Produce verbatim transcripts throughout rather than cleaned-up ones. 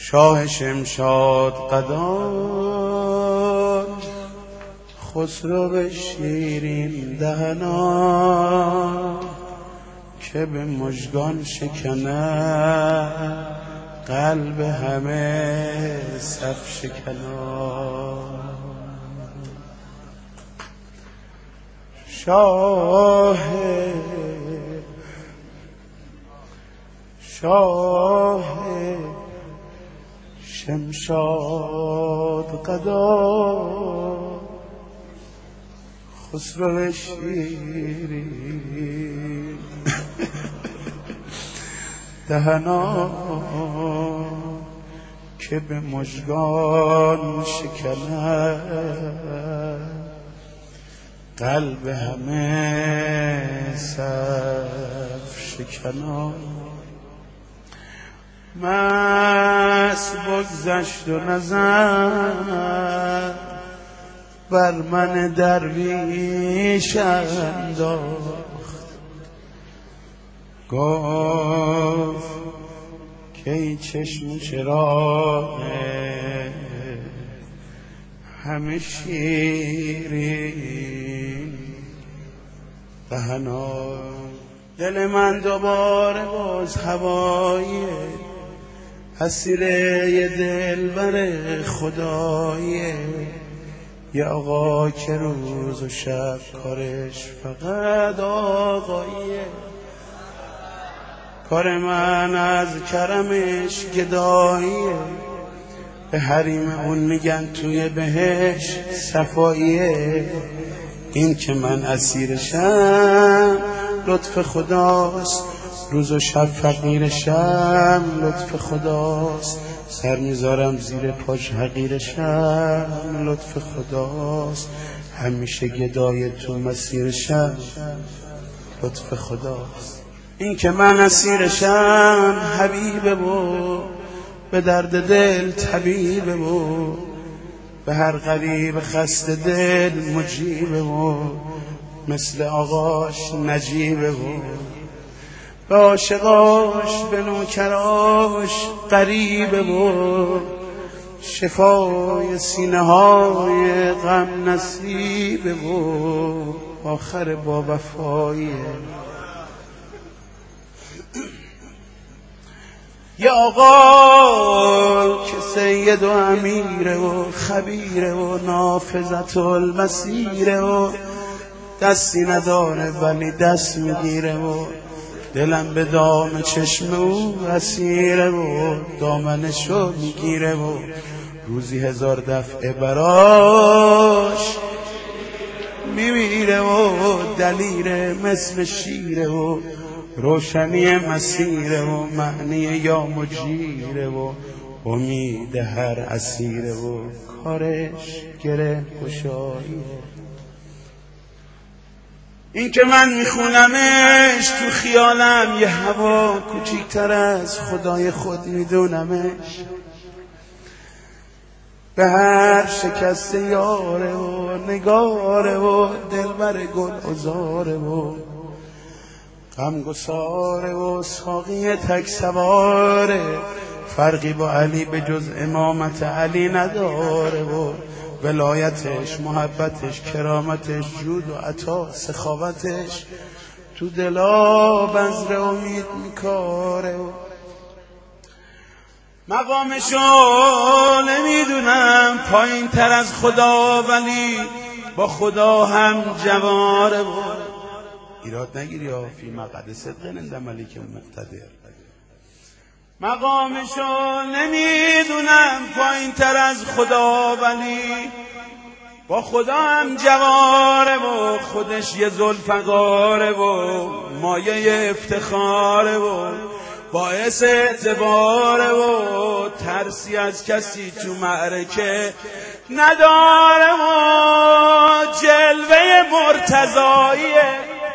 شاه شمشاد قدان، خسرو شیرین دهنا، که به مژگان شکنه قلب همه صف شکنا. شاه شاه شمشاد قدان، خسرو شیرین دهنا، که به مژگان شکنه قلب همه صف شکنا. مست بگذشت و نظر بر من درویش انداخت، گفت که ای چشم چراغ همه شیرین دهنا. دل من دوباره باز هوای اسیر یه دلبر خدایه، یه آقا که روز و شب کارش فقط آقاییه. کار من از کرمش گداییه، به حریم اون میگن توی بهش صفاییه. این که من اسیرشم لطف خداست، روز و شب فقیرشم لطف خداست. سر میذارم زیر پاش حقیرشم لطف خداست. همیشه گدای تو مسیرشم لطف خداست. این که من اسیرشم حبیبه و به درد دل طبیبه و به هر غریب خسته دل مجیبه و مثل آقاش نجیبه و به عاشقاش به نوکراش قریبه و شفای سینه های غم نصیبه و آخر با وفاییه. یا آقا که سید و امیره و خبیره و نافذت المسیره و دستی نداره ولی دست میگیره و دلم به دام چشم او اسیره و دامنشو میگیره و روزی هزار دفعه براش میمیره و دلیره مثل شیره و روشنی مسیره و معنی یا مجیره و امید هر اسیره و کارش گره گشاییه. این که من میخونمش تو خیالم یه هوا کوچیکتر از خدای خود میدونمش، به هر شکست یاره و نگاره و دلبر گل عذاره و غمگساره و ساقی تک سواره. فرقی با علی به جز امامت علی نداره و ولایتش، محبتش، کرامتش، جود و عطا، سخاوتش تو دلا بذر امید میکاره و مقامشو نمیدونم پایین تر از خدا ولی با خدا هم جواره و ایراد نگیری یا فی مقعد صدق عند ملیک مقتدر. مقامشو نمیدونم پایین تر از خدا ولی با خدا هم جواره و خودش یه ذوالفقاره و مایه افتخاره و باعث اعتباره و ترسی از کسی تو معرکه نداره و جلوه مرتضاییه.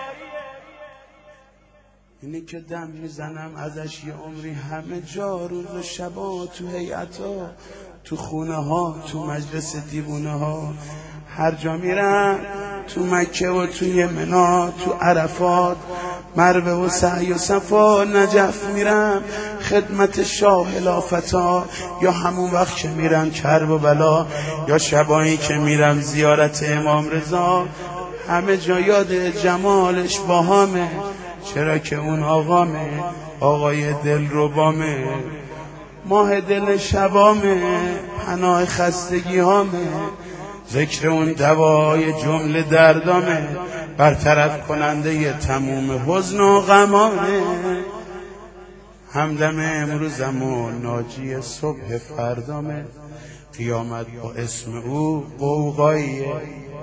اینی که دم میزنم ازش یه عمری همه جا، روز و شبا، تو هیئتا، تو خونه ها، تو مجلس دیوونه ها، هر جا میرم، تو مکه و توی منا، تو عرفات، مروه و سعی و صفا، نجف میرم، خدمت شاه لافتا، یا همون وقت که میرن کرب و بلا، یا شبایی که میرن زیارت امام رضا، همه جا یاد جمالش با همه. چرا که اون آقامه، آقای دل ربامه، ماه دل شبامه، پناه خستگی هامه، ذکر اون دوای جمله دردامه، برطرف کننده تموم حزن و غمامه. همدم امروزم و ناجی صبح فردامه، قیامت با اسم او قوقاییه.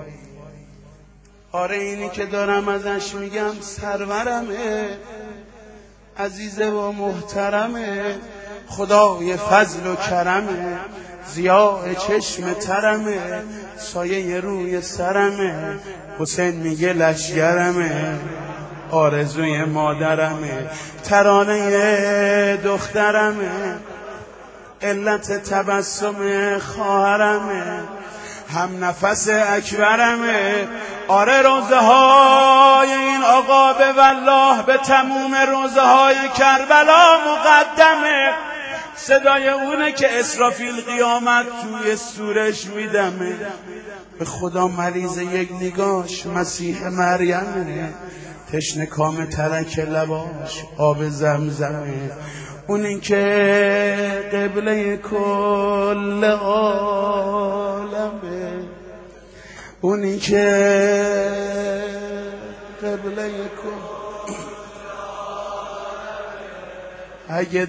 آره اینی که دارم ازش میگم سرورمه، عزیزه و محترمه، خدای فضل و کرمه، ضیاء چشم ترمه، سایه روی سرمه، حسین میگه لشگرمه، آرزوی مادرمه، ترانه دخترمه، علت تبسم خواهرمه، هم نفس اکبرمه. آره روزه های این آقا به والله به تموم روزه های کربلا مقدمه. صدای اونه که اسرافیل قیامت توی سورش میدمه. به خدا مریض یک نگاش مسیح مریمه، تشنه کام ترک لباش آب زمزمه. اون این که قبله کل عالمه، اون این که قبله کل، اگه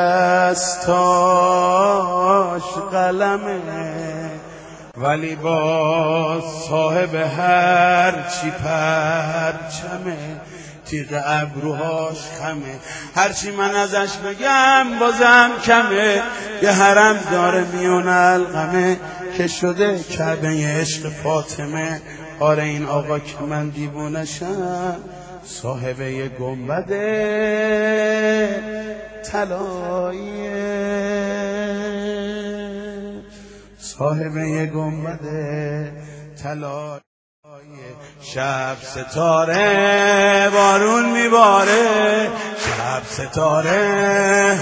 دستاش قلمه ولی با صاحب هر چی پرچمه، تیغ ابروهاش خمه، هرچی من ازش بگم بازم کمه. یه حرم داره میون القمه که شده کعبه عشق فاطمه. آره این آقا که من دیوونشم، صاحب یه گنبد طلاییه، صاحب یه گنبد طلاییه. شب ستاره بارون میباره، شب ستاره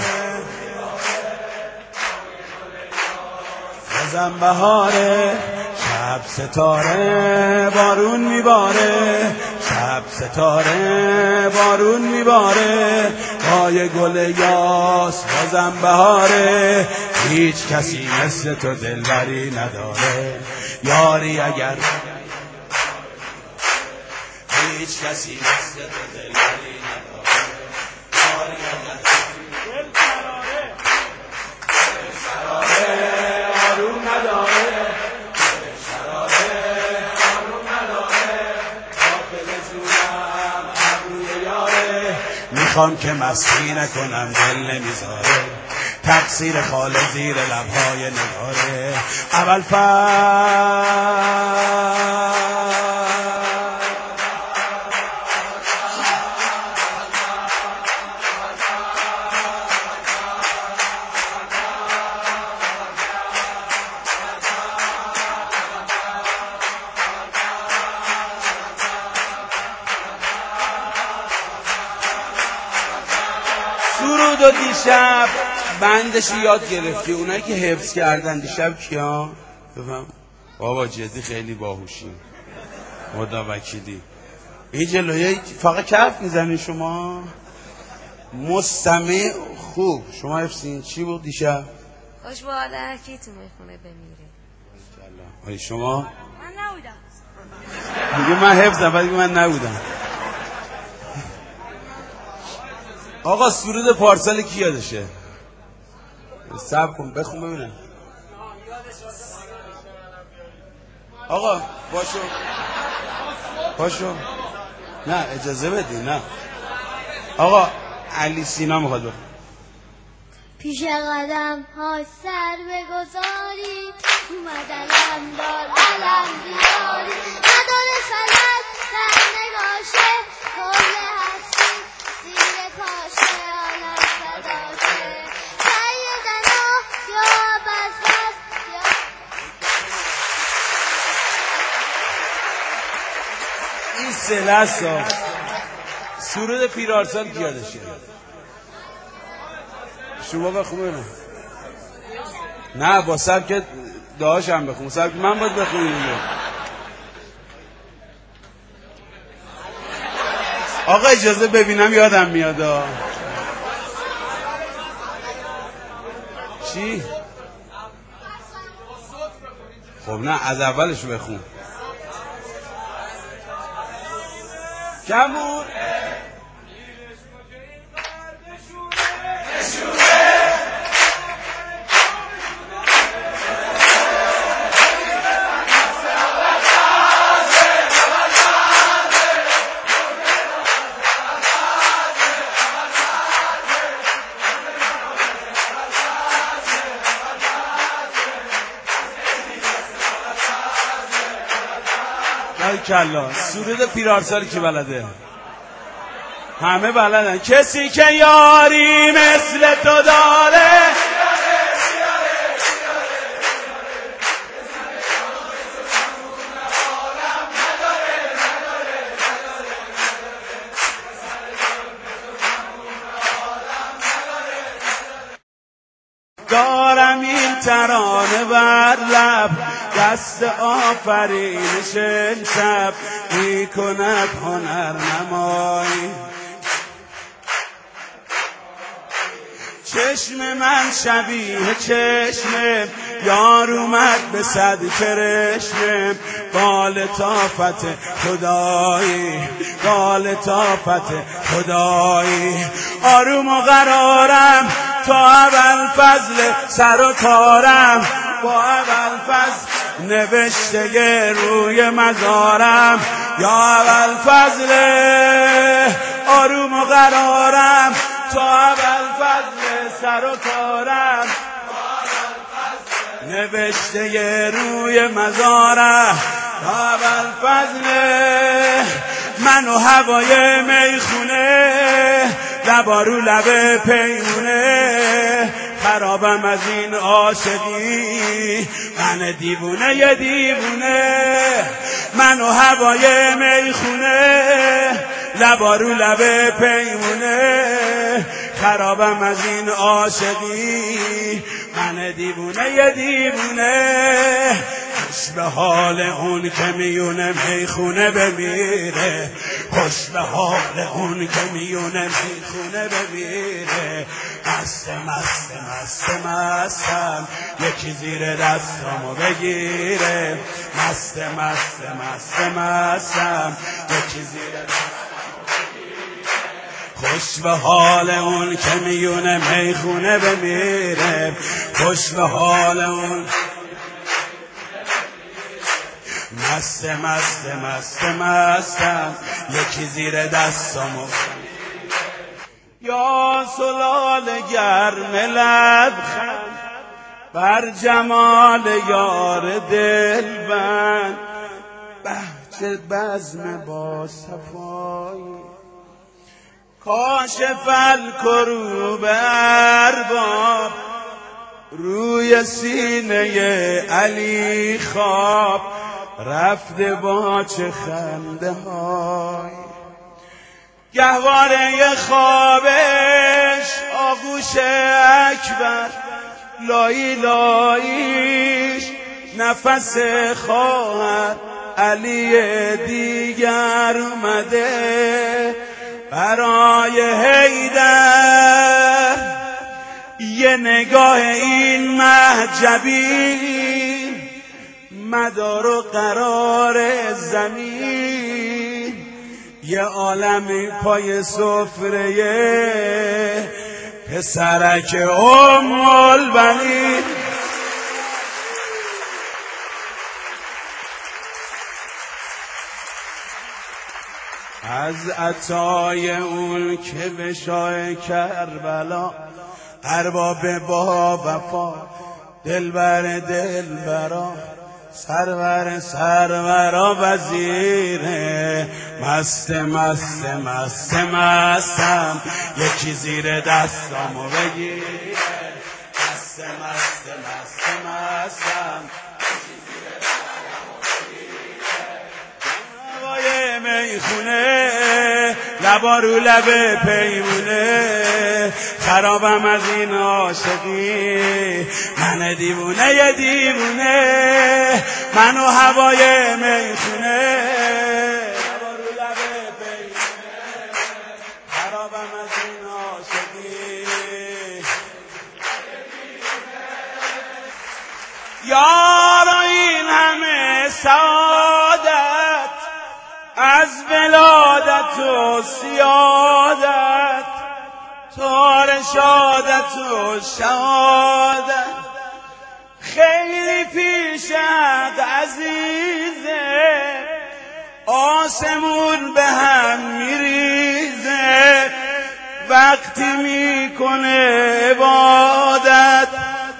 بازم بهاره، شب ستاره بارون میباره، شب ستاره بارون میباره، پای گل یاس بازم بهاره. هیچ کسی مثل تو دلبری نداره یاری، اگر هیچ کسی مثل تو دلبری نداره یاری، اگر دل قراره دل شراره آروم نداره، دل شراره آروم نداره، داخل جونم ابروی یاره. میخوام که مستی نکنم دل نمیذاره، تقصیر خاله زیر لبهای نگاره. اول فر سرود و دیشب بندش یاد گرفتی، اونایی که حفظ کردن دیشب کیا؟ بفهم بابا جدی خیلی باهوشی، خدا وکیلی. این جلوی فقط کف میزنی شما، مستمع خوب. شما حفظین چی بود دیشب؟ خوش با آدر کی تو میخونه بمیره. آی شما؟ من نبودم. میگه من حفظم ولی من نبودم. آقا سرود پارسال کی یادشه؟ صبر کن بخون ببینم. آقا باشو باشو، نه اجازه بدی، نه آقا علی سینا میخواد بخون. پیش قدم ها سر بگذاری، اومدن دار علم بیاری، نداره فلک در نگاشه، کل هستی زیر پاشه، عالم صداشه، سیدنا یا بزرگ یا این سلس ها. سرود پیرارسال کی یادشه؟ شما بخونه نه با سبک داشم بخون سبک من باید بخونی دیگه. آقا اجازه ببینم یادم میاد. چی؟ خب نه از اولش بخون. کمون کلا سرود پیرارسال کی بلده؟ همه بلدن. کسی که یاری مثل تو داره دارم این ترانه بر لب دست آفرینش شب می کند هنر نمایی. چشم من شبیه چشم یار اومد به صد کرشم با لطافت خدایی با لطافت خدایی. آروم و قرارم تا اول فضل سر و کارم با اول فضل نوشته روی مزارم یا اول فضل آروم و قرارم تا اول فضل سر و کارم نوشته روی مزارم تا اول فضل من و هوای میخونه لبا رو لب پیمونه خرابم از این عاشقی من دیوونه یه دیوونه من و هوای میخونه لبا رو لب پیمونه خرابم از این عاشقی من دیوونه یه دیوونه. خوش به حال اون که میونه میخونه بمیره خوش به حال اون که میونه میخونه بمیره. مست مست مست مستم یکی زیر دستامو بگیره مست مست مست مستم یکی زیر دستامو بگیره. خوش به حال اون که میونه میخونه بمیره خوش به حال اون مست مست مست مستم یکی زیر دستامو یا سلال گرم لبخند بر جمال یار دلبند بهجت بزم با صفایی کاشف الکروب ارباب روی سینه علی خواب رفته با چه خنده های گهواره خوابش آغوش اکبر لایی لاییش نفس خواهر علی دیگر اومده برای حیدر یه نگاه این محجبی مدار و قرار زمین یه عالمی پای سفره پسرک ام البنین. از عطای اون که به شاه کربلا ارباب با وفا دلبر دلبرا سرور سرورا وزیره مست مست مست مستم یکی زیر دستامو بگیره مست مست مست مستم یکی زیر دستامو بگیره هوای میخونه لبا رو لب پیمونه خرابم از این عاشقی من دیوونه یه دیوونه منو هوای میخونه لبا رو لب پیمونه خرابم از این عاشقی یارا این همه سعادت از ولادت و سیادت تا رشادت و شهادت خیلی پیشت عزیزه آسمون به هم میریزه وقتی میکنه عبادت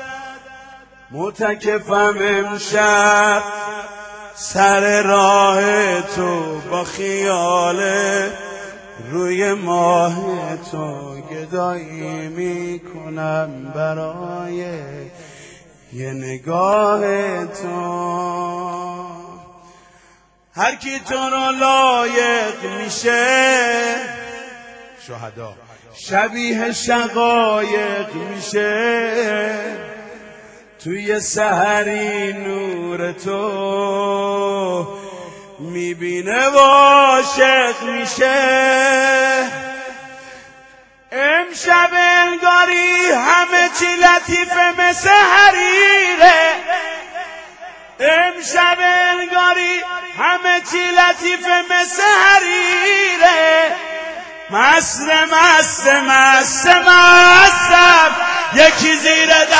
متکفم امشب سر راه تو با خیال روی ماه تو گدایی میکنم برای یه نگاه تو هر کی تو رو لایق میشه شهدا شبیه شقایق میشه توی سحری نور تو میبینه و عاشق میشه امشب انگاری همه چی لطیفه مثل حریره امشب انگاری همه چی لطیفه مثل حریره مست مست مست مستم یکی زیر